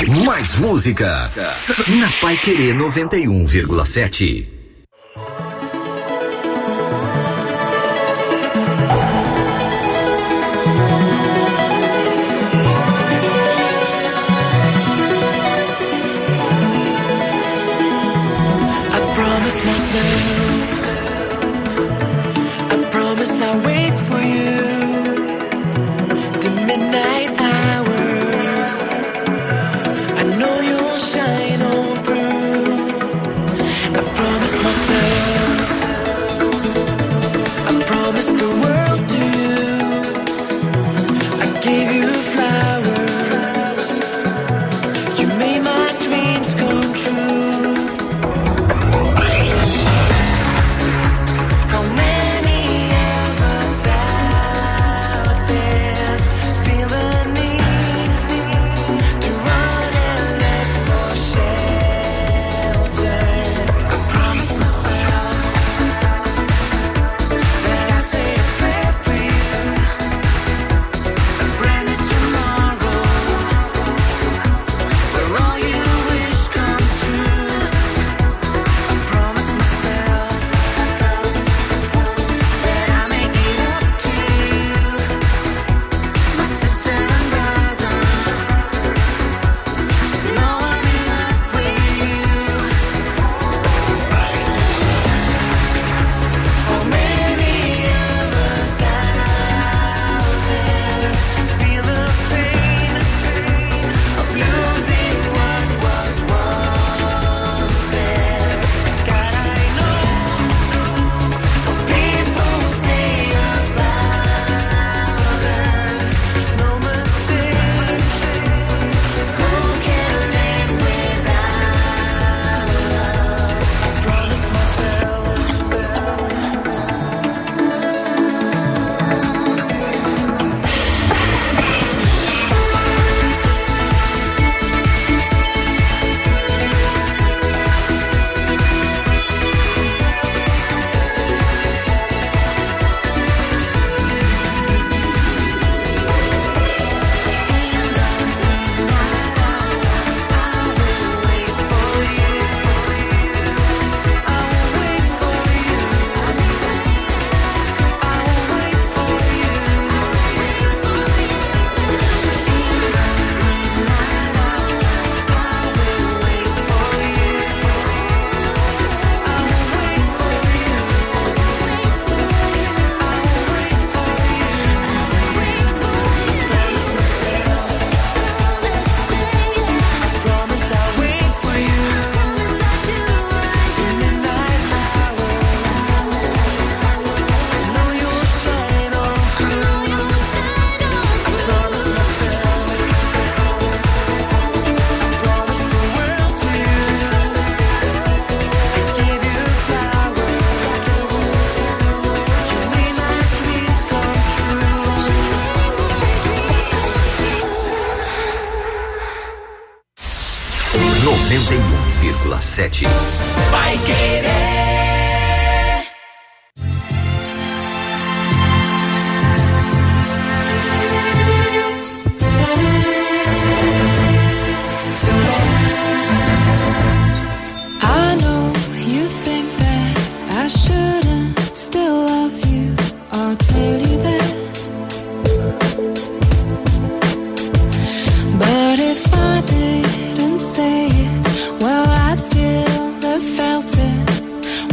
Mais música na Paiquerê 91,7. I'll wait for you, the midnight hour. I know you'll shine on through. I promise myself, I promise the world to you. I gave you flowers, you made my dreams come true. Vai querer. I know you think that I shouldn't still love you. I'll tell you that. But if I didn't say it, well, I'd still have felt it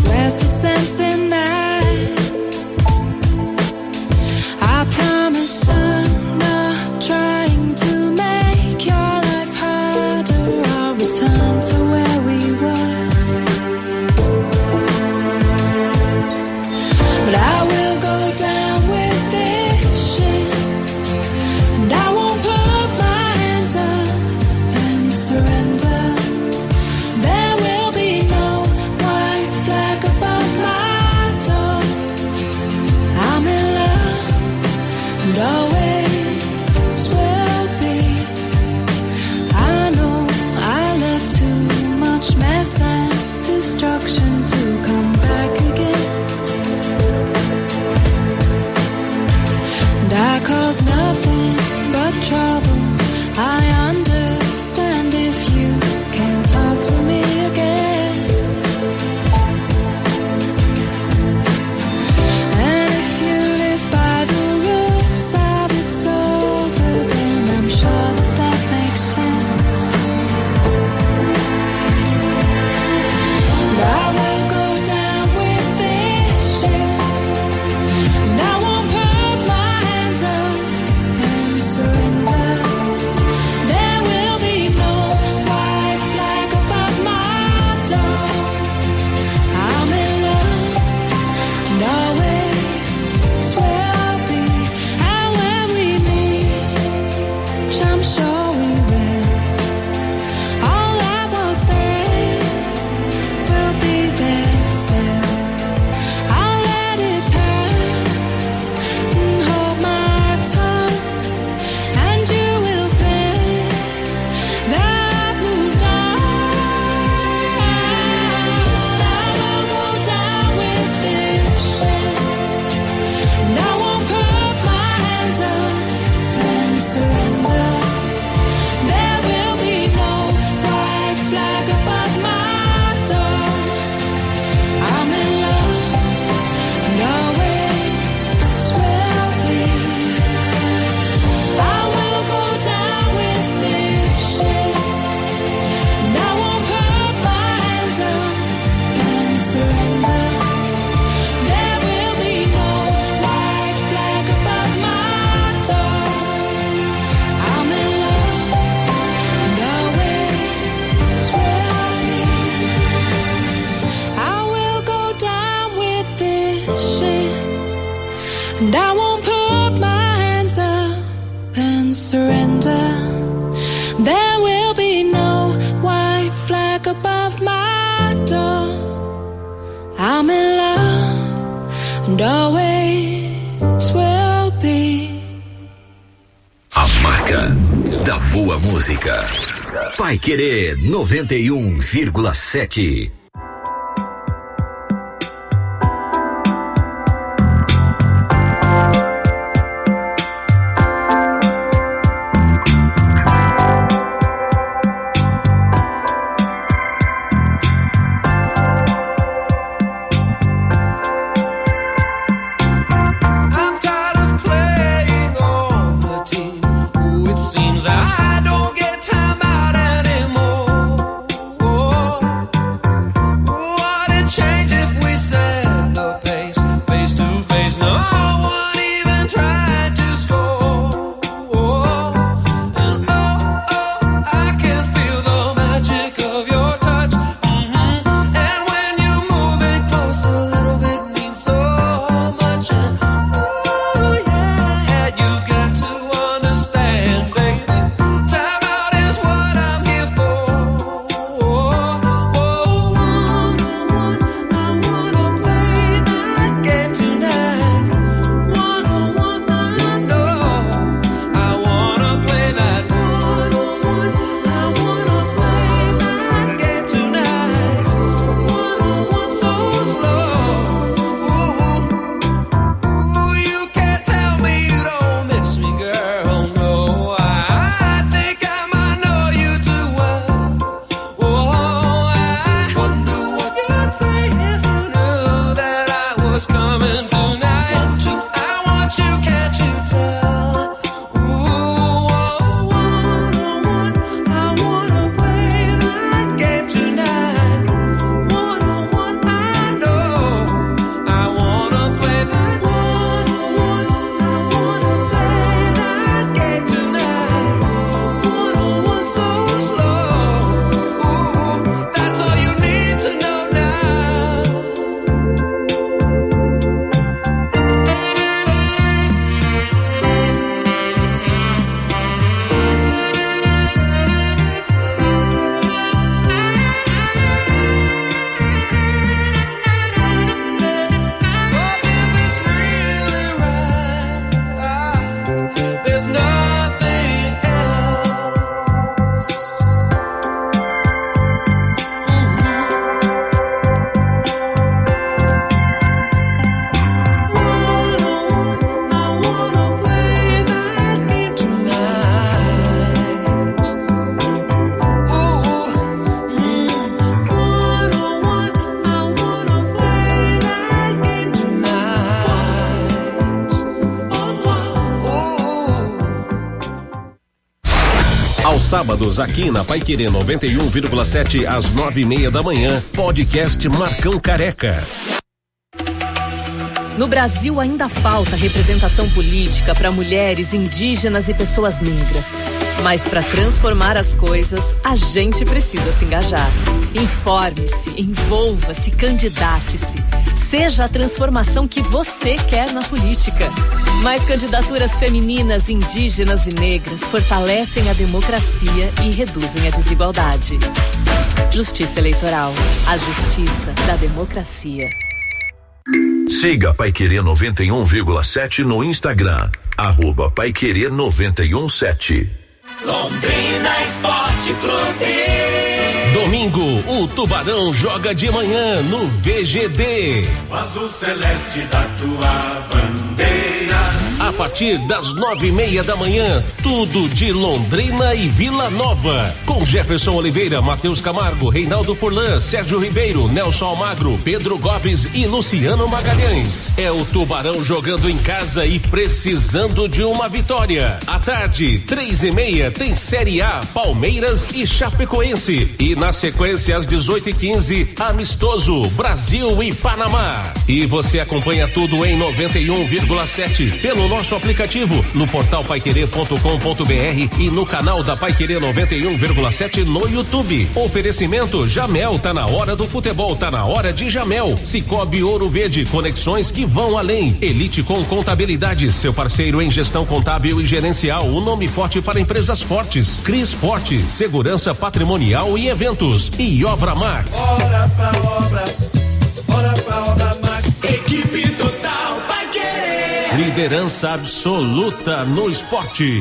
there will be no white flag above my door. I'm in love and always will be. A marca da boa música. Pai Querer 91,7. Sábados aqui na Pai Querer 91,7 às 9:30 da manhã. Podcast Marcão Careca. No Brasil ainda falta representação política para mulheres, indígenas e pessoas negras. Mas para transformar as coisas, a gente precisa se engajar. Informe-se, envolva-se, candidate-se. Seja a transformação que você quer na política. Mais candidaturas femininas, indígenas e negras fortalecem a democracia e reduzem a desigualdade. Justiça Eleitoral. A justiça da democracia. Siga Pai Querer 91,7 no Instagram. @Paiquerer 91,7. Londrina Esporte Clube. Domingo, o Tubarão joga de manhã no VGD. O azul celeste da tua bandeira. A partir das 9:30 da manhã, tudo de Londrina e Vila Nova. Com Jefferson Oliveira, Matheus Camargo, Reinaldo Furlan, Sérgio Ribeiro, Nelson Almagro, Pedro Gobes e Luciano Magalhães. É o Tubarão jogando em casa e precisando de uma vitória. À tarde, 3:30, tem Série A, Palmeiras e Chapecoense. E na sequência, às 18:15, amistoso Brasil e Panamá. E você acompanha tudo em 91,7 pelo nosso nosso aplicativo, no portal paiquerê.com.br e no canal da Paiquerê 91,7 no YouTube. Oferecimento Jamel, tá na hora do futebol, tá na hora de Jamel. Cicobi Ouro Verde, conexões que vão além. Elite com Contabilidade, seu parceiro em gestão contábil e gerencial, o nome forte para empresas fortes. Cris Forte, segurança patrimonial e eventos. E Obra Max. Bora pra Obra Max. Equipe total Paiquerê. Liderança absoluta no esporte.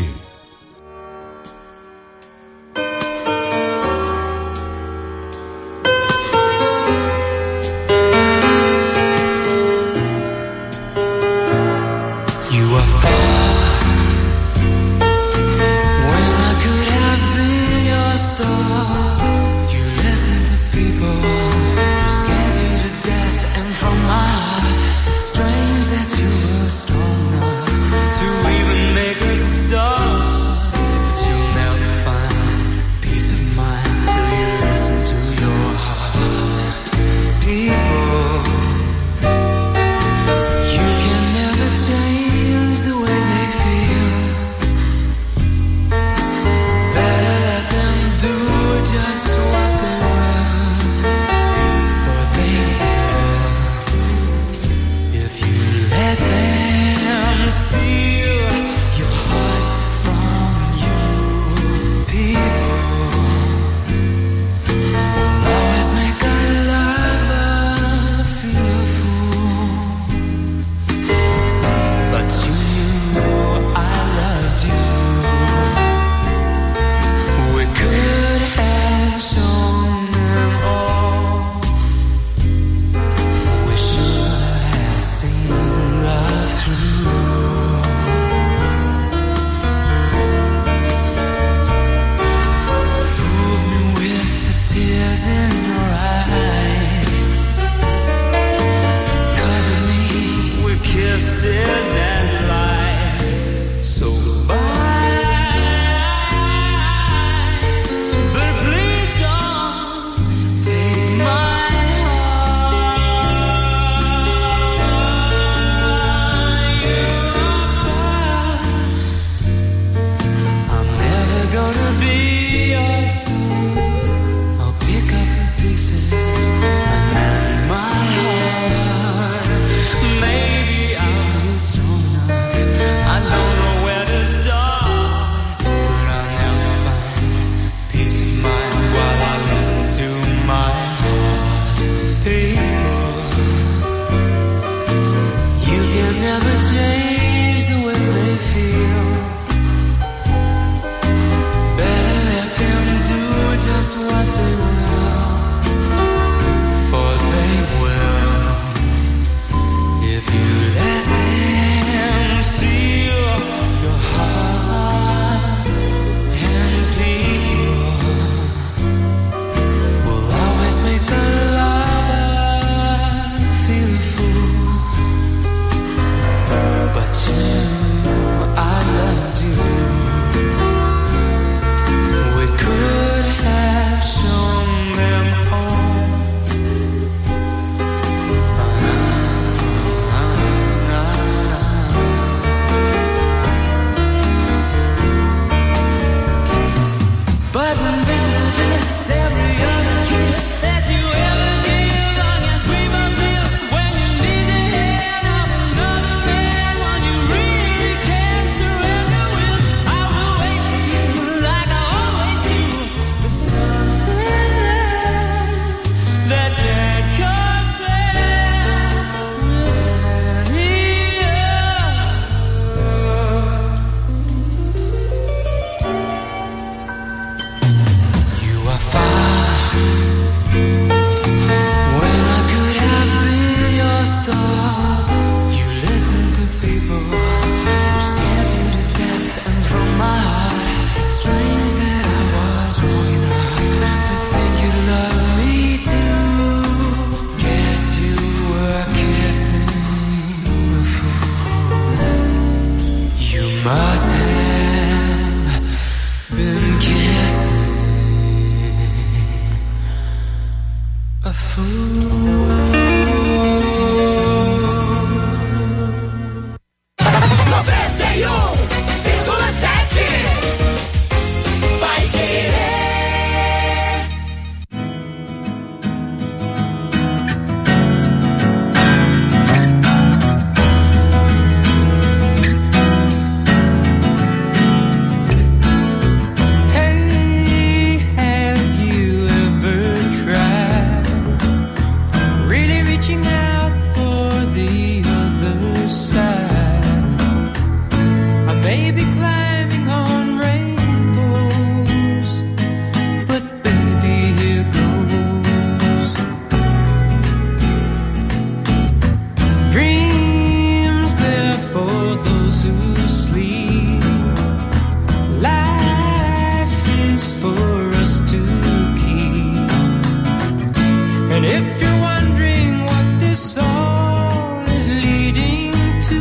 If you're wondering what this all is leading to,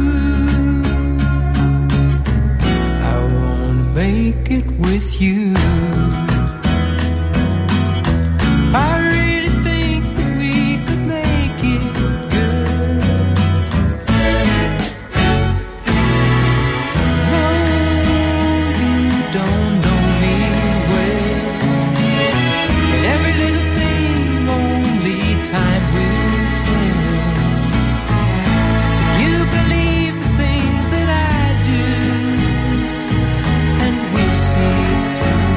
I wanna make it with you. I really think that we could make it good. No, you don't know me well, and every little thing only time will tell. You believe the things that I do, and we'll see it through.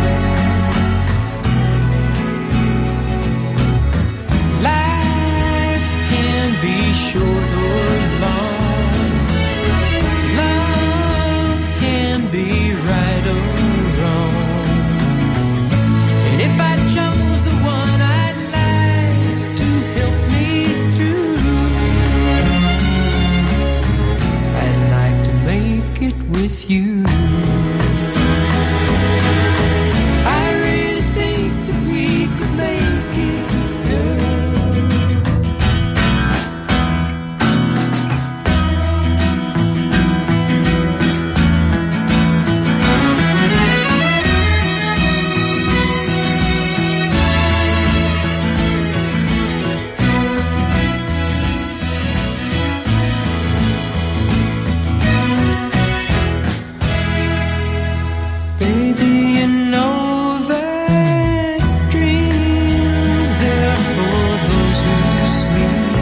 Life can be short or long. Love can be right or wrong. And if I chose the one I'd like to help me through, I'd like to make it with you. I really think that we could make it, girl. Baby, you know that dreams, they're for those who sleep.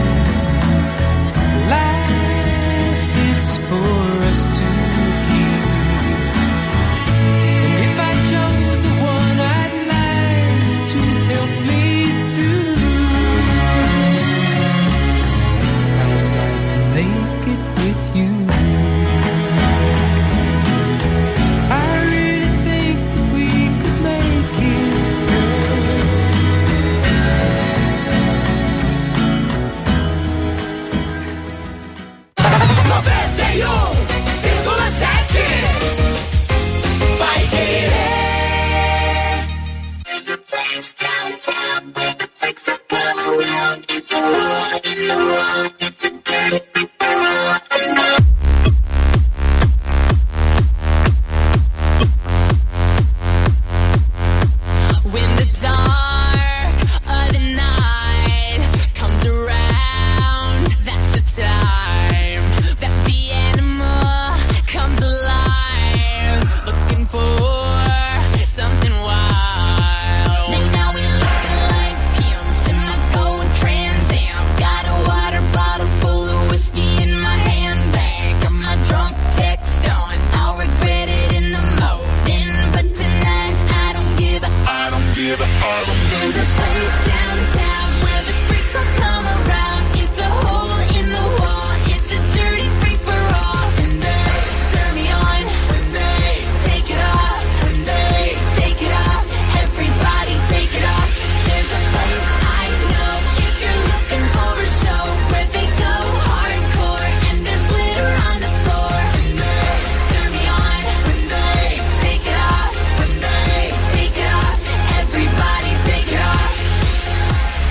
Life, it's for us to keep. And if I chose the one I'd like to help me through, I'd like to make it with you. I really think that we could make it, girl. 91,7 Vai Querer. When the dark of the night comes around, that's the time that the animal comes alive, looking for something wild. And now we're looking like pimps in my gold Trans Am. Got a water bottle full of whiskey in my handbag. Got my drunk text on, I'll regret it in the morning, but tonight I don't give a. There's a place downtown where the freaks all come around. It's a hole in the wall. It's a dirty free for all. When they turn me on, when they take it off, when they take it off, everybody take it off. There's a place I know if you're looking for a show where they go hardcore and there's glitter on the floor. When they turn me on, when they take it off, when they take it off, everybody take it off.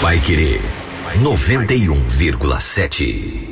Paiquerê 91,7.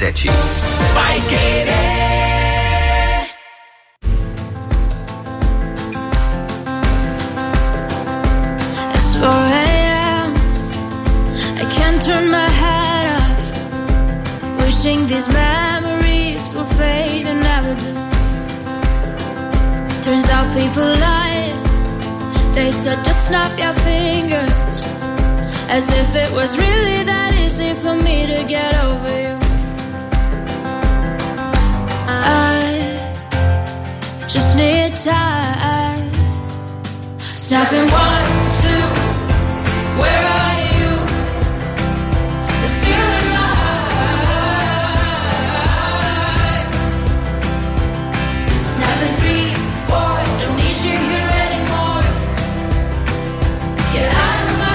91,7. Vai Querer. It's 4 a.m. I can't turn my head off. Wishing these memories will fade and never do. Turns out people lie. They said just snap your fingers, as if it was really that easy for me to get over you. I just need time. Snapping 1, 2, where are you? It's you in my heart. Snapping 3, 4, don't need you here anymore. Get out of my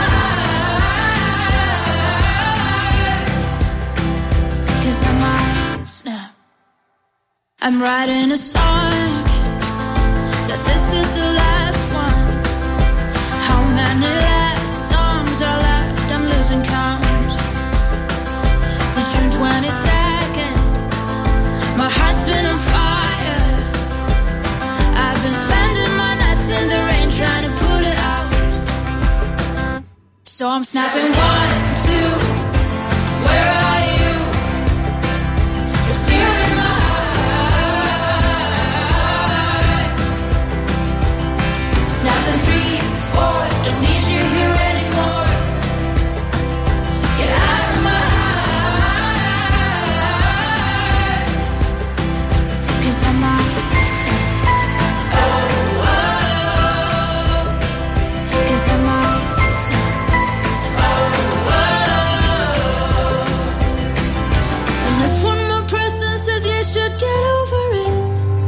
heart. 'Cause I might snap. I'm writing a song, said this is the last one. How many last songs are left? I'm losing count. Since June 22nd, my heart's been on fire. I've been spending my nights in the rain trying to put it out. So I'm snapping 1, 2, where are you? It's you in my heart. Snapping 3, 4, don't need you here anymore. Get out of my heart. 'Cause I might snap. Oh, oh. 'Cause I might snap. Oh, oh. And if one more person says you should get over it,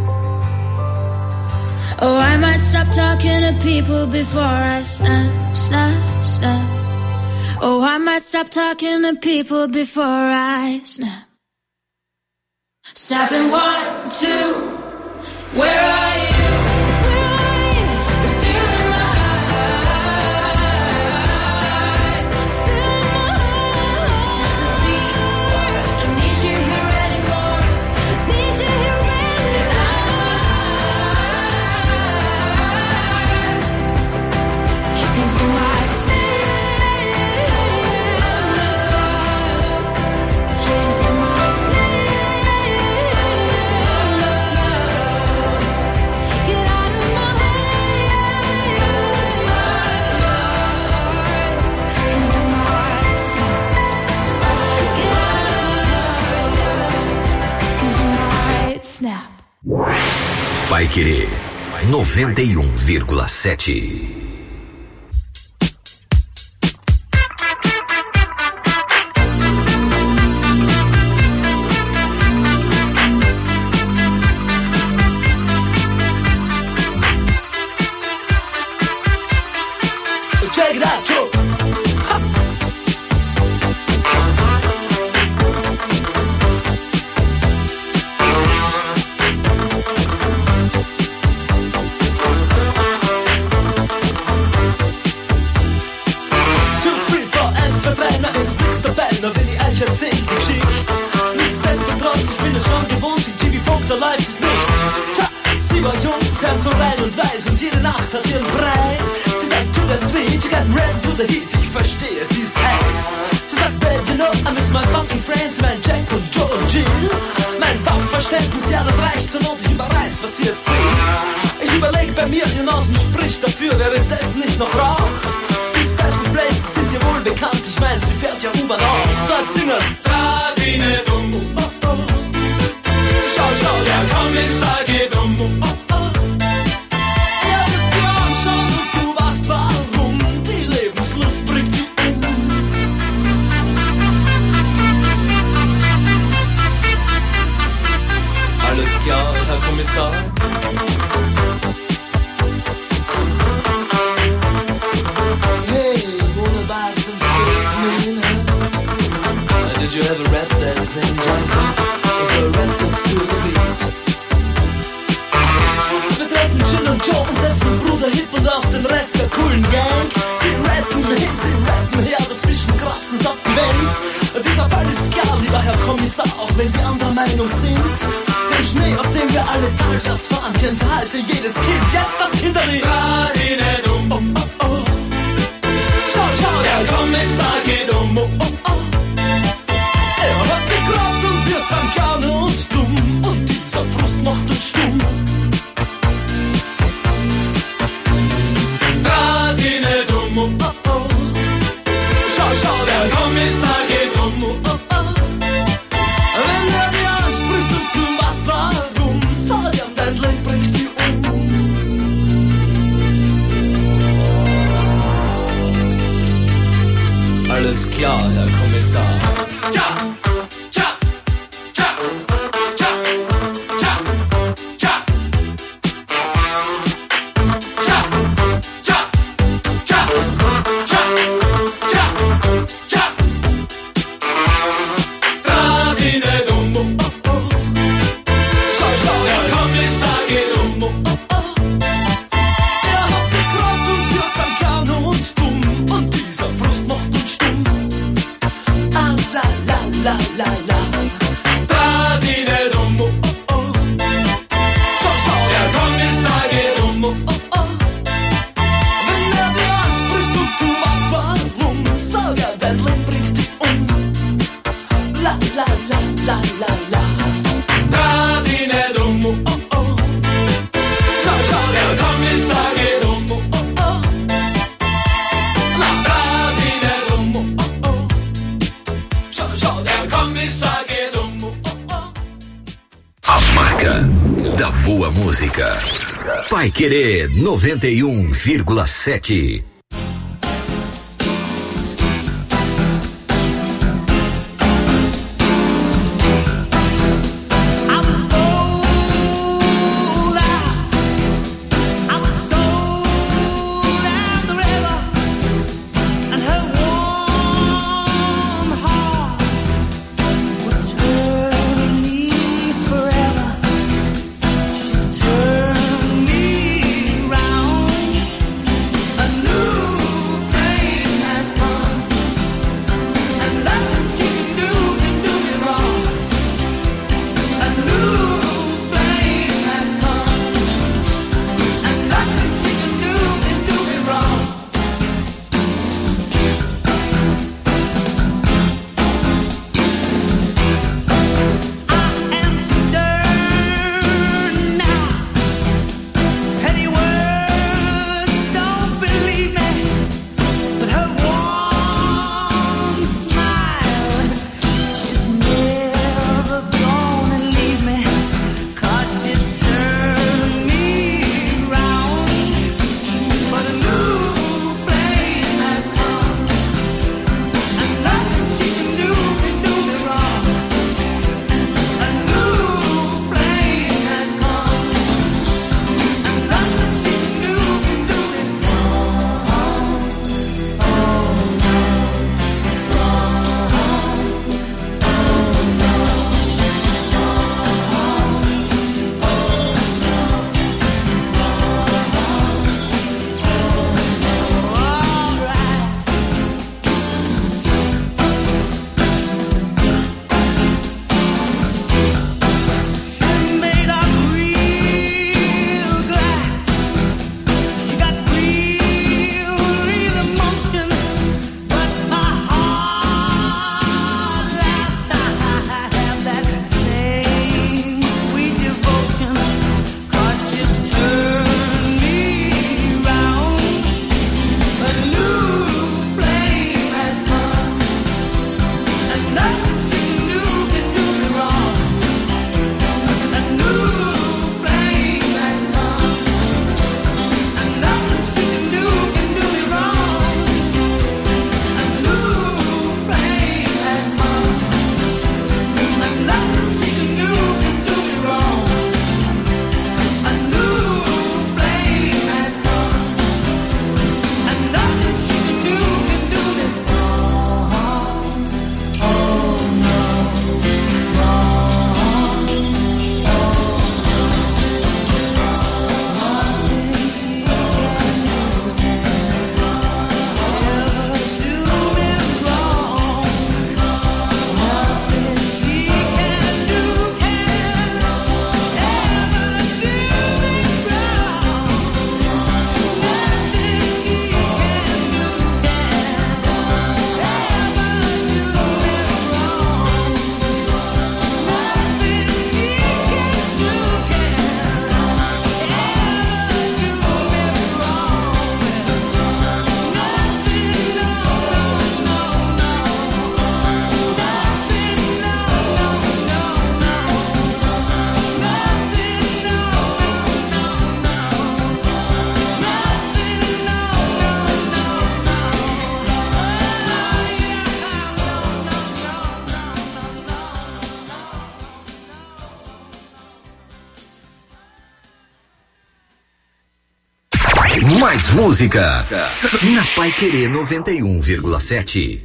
oh, I might stop talking to people before I snap, snap, snap. Oh, I might stop talking to people before I snap. Snapping 1, 2, where are you? Where are you? You're still in my heart. Still in my heart. Snapping 3, 4, don't need you here anymore. Need you here anymore. Get out of my heart. 'Cause you might stay. 'Cause you might stay. Get out of my snap. Vai Querer 91,7. Check it out, Joe. Ich erzähl die Geschichte. Nichtsdestotrotz, ich bin es schon gewohnt, im TV-Funk, da läuft es nicht. Tja, sie war jung, das Herz so rein und weiß und jede Nacht hat ihren Preis. Sie sagt, to the sweet, you got rap to the heat, ich verstehe, sie ist heiß. Sie sagt, babe, you know, I miss my funky friends, mein Jack und Joe und Jill. Mein Funkverständnis, ja, das reicht zur Not, ich überreiß, was sie jetzt will. Ich überleg bei mir, ihr Nasen spricht dafür, wäre das nicht noch Rauch? Die Special Places sind ihr wohl bekannt, ich mein, sie fährt ja U-Bahn auch. Dort singen's Radine dumm, oh, oh. Schau, schau, der Kommissar geht um, oh, oh. Er wird dir anschauen und du weißt warum, die Lebenslust bringt dich um. Alles klar, Herr Kommissar. Did you ever rap that thing, Junkie? So rap it to the beat. Wir treffen Jill und Joe und dessen Bruder Hip und auch den Rest der coolen Gang. Sie rappen hin, sie rappen her, dazwischen kratzen ab die Wand. Dieser Fall ist klar, lieber Herr Kommissar, auch wenn Sie anderer Meinung sind. Den Schnee, auf dem wir alle talwärts fahren, kennt heute jedes Kind. Jetzt das Kinderlied. Fahr ihn nicht um. Oh, oh, oh. Schau, schau, Der Kommissar geht um. oh, oh, oh. Er hat die Kraft und wir sind gerne und dumm. Und dieser Frust macht uns stumm. Trat ihn nicht um. Oh, oh, oh. Schau, schau, Der Kommissar geht um. oh, oh, oh. Wenn er dir anspricht und du weißt warum, sag ihm, dein Leben bringt dich um. Alles klar, Herr Kommissar. Tja, tja, tja, tja, tja, tja. Tja, tja, tja, tja, tja, tja. Trat ihn nicht um. Oh, oh. Schau, schau, Der Kommissar geht um. oh, oh. Er hat die Kraft und wir sind gerne und dumm. Und dieser Frust macht uns stumm. Ah, la, la, la, la, la. Trat ihn nicht um. Oh, oh. Schau, schau, Der Kommissar geht um. oh, oh. Wenn er dir anspricht und du weißt warum, sag er, dein Leben bringt dich um. La, la, la, la, la, la. Trat ihn nicht um. Oh, oh. Schau, schau, Der Kommissar geht um. oh, oh. La, Trat ihn nicht um. oh, oh. Schau, schau, Der Kommissar geht um. A marca da boa música. Vai Querer 91,7. New Mais música na Paiquerê 91,7.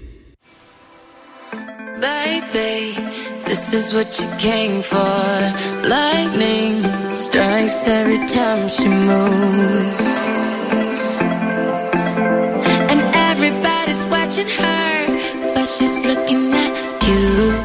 Baby, this is what you came for. Lightning strikes every time she moves, and everybody's watching her, but she's looking at you.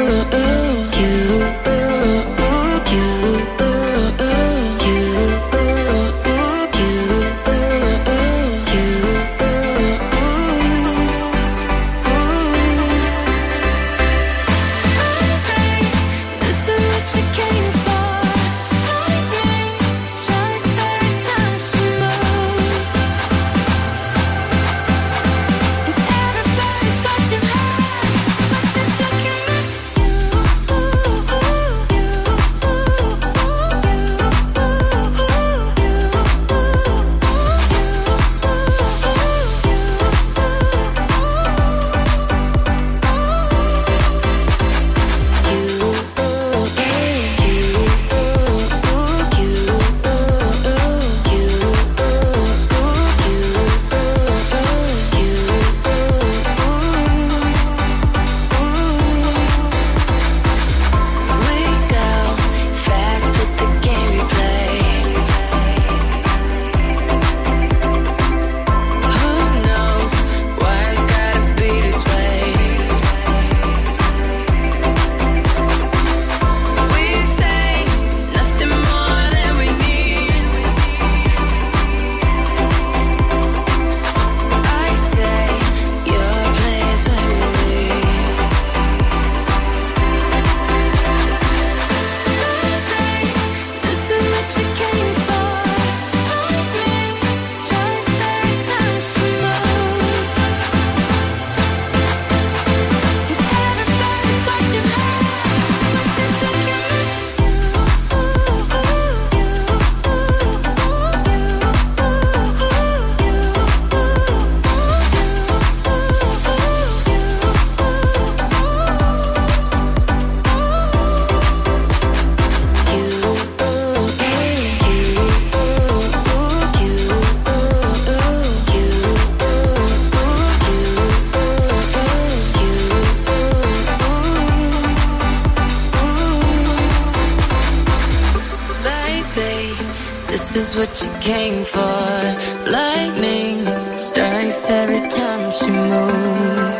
Came for lightning strikes every time she moves.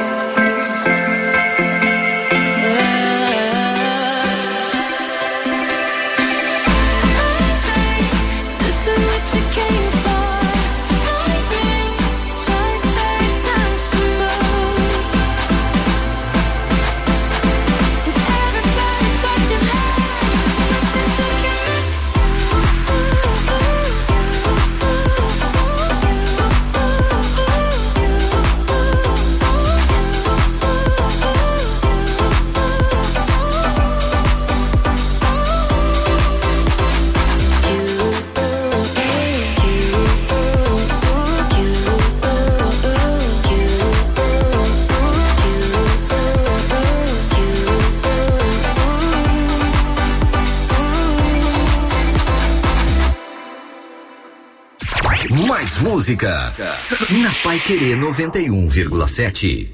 Mais música na Paiquerê 91,7.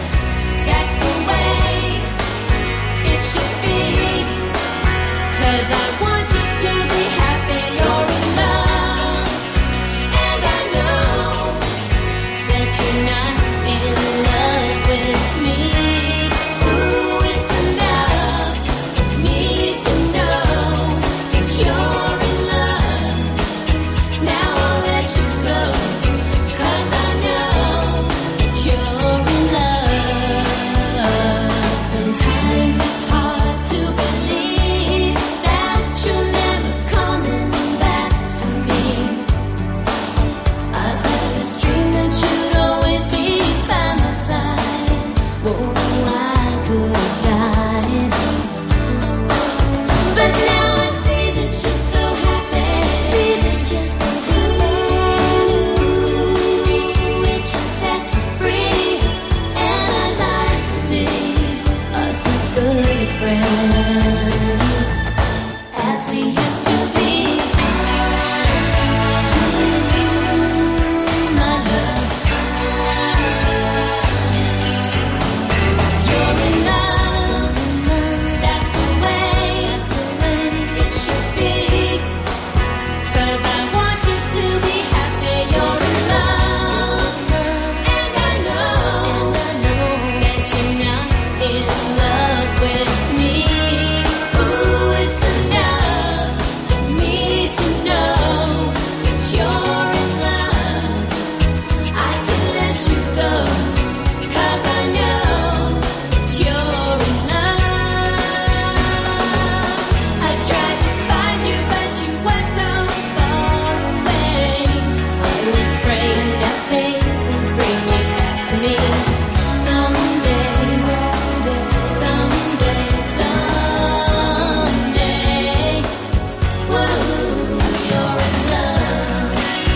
Cause friends as we used to be. My love, you're in love. That's the way it should be. 'Cause I want you to be happy. You're in love, and I know that you're not in love with me. Ooh, it's enough for me to know that you're in love. I can let you go, 'cause I know that you're in love. I tried to find you, but you were so far away. I was praying that they would bring you back to me. Someday, whoa, you're in love.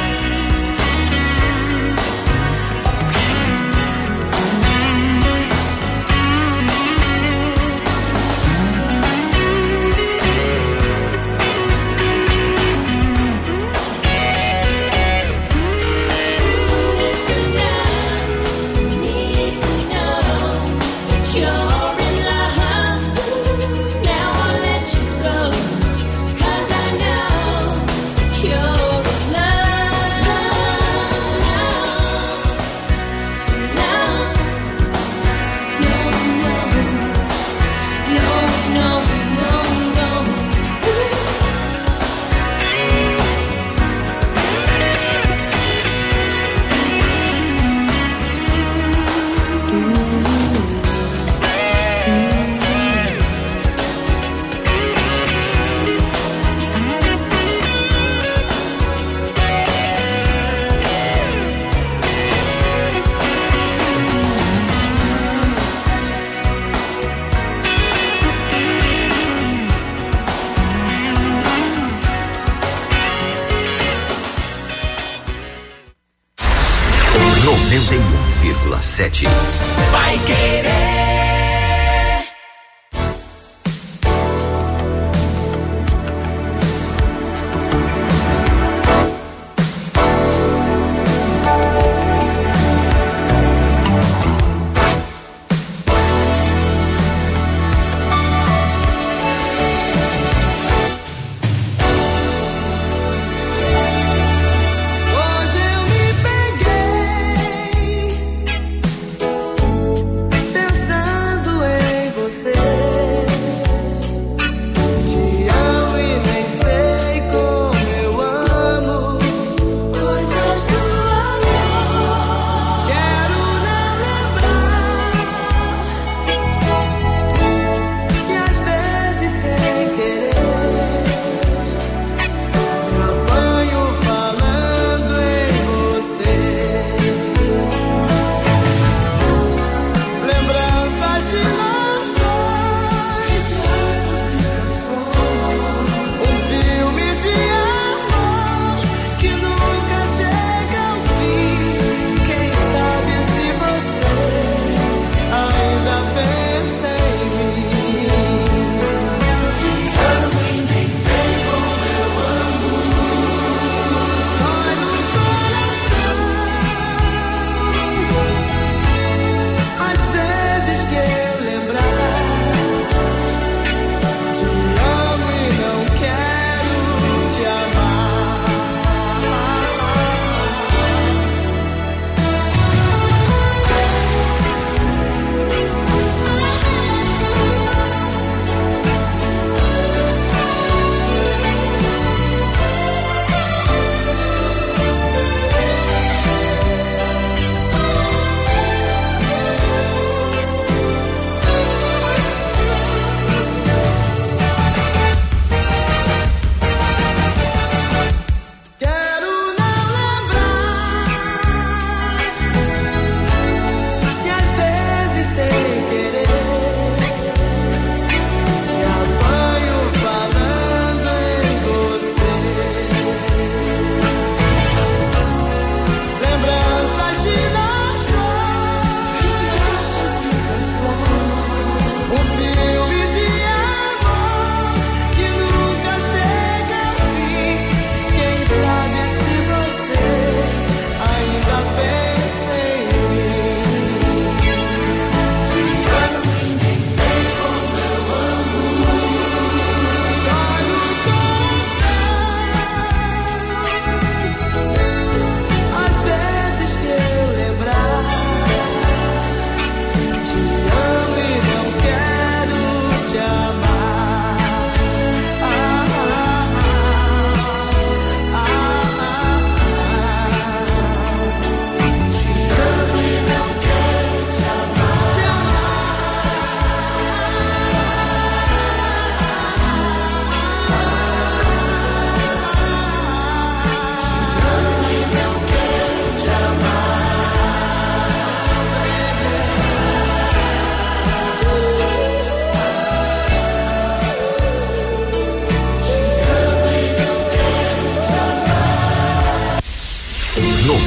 It's enough for me to know that you're in love. Now I'll let you go, 'cause I know that you're in love. O 91,7. Vai querer. Hoje eu me peguei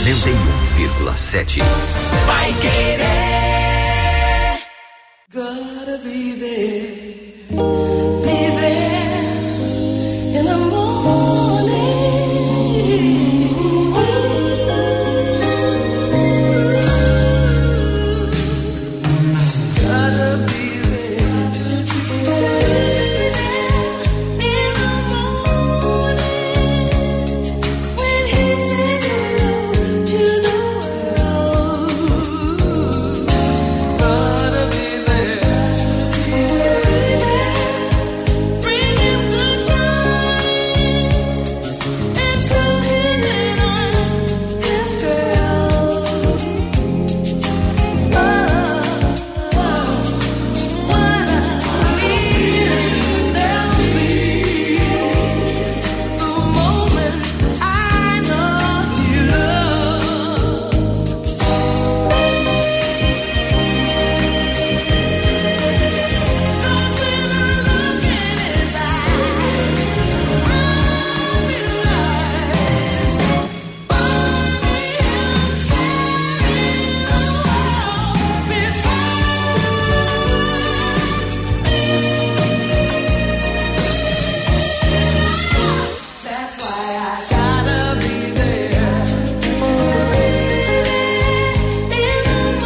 91,7. Vai querer. Gotta be there in the morning. Gotta be there to be there in the morning when he says hello to the world. Gotta be there to be there, bring him good times and show him that I'm his girl. What I need, there'll be the moment I know he loves. Cause when I look in his eyes, I realize only him sharing the world beside me. That's why I gotta be there in the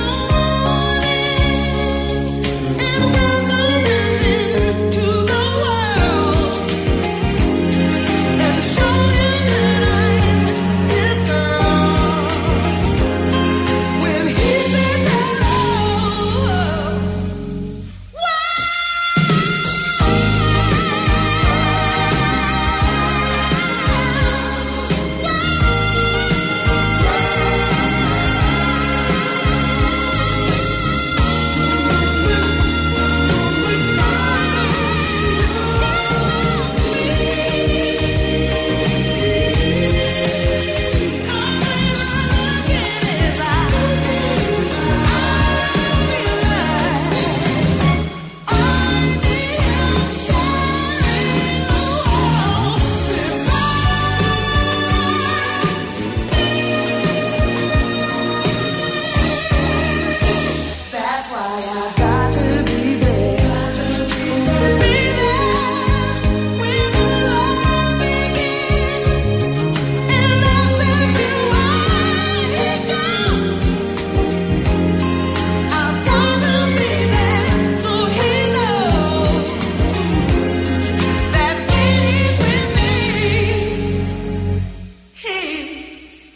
morning and welcome him into the world and show him that I'm his girl. When he says hello, that's why I got to be there. Be there when the love begins, and that's everywhere it goes. I've gotta be there so he knows that when he's with me, he's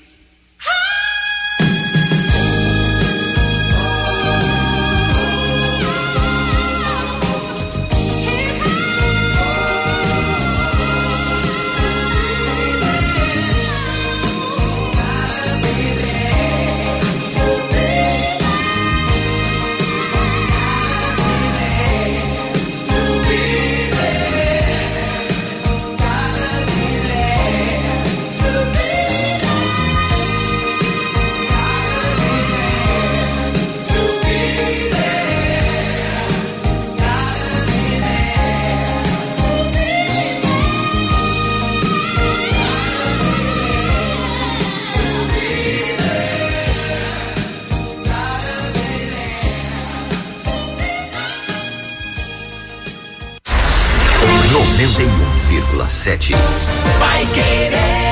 O 91,7. vai querer.